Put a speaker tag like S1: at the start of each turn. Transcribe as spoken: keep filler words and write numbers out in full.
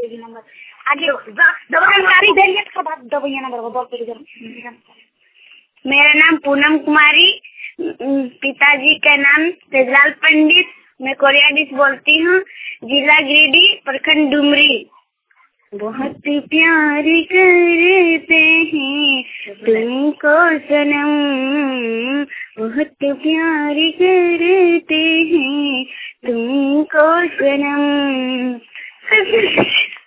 S1: देगी नंबर आगे जानकारी देंगे तो बात दवाइयाँ नंबर बोल पे।
S2: मेरा नाम पूनम कुमारी, पिताजी का नाम तेजलाल पंडित, मैं कोरियाडीस बोलती हूँ, जिला गिरिडीह, प्रखंड डुमरी। बहुत प्यार करते हैं तुमको सनम, बहुत प्यार करते हैं तुमको सनम।